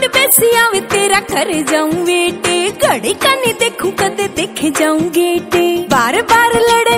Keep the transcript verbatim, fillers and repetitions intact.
आठ बेसिया में तेरा कर जाऊं बेटे, घड़ी का नहीं देखूं कदे देखे जाऊं गेटे, बार बार लड़े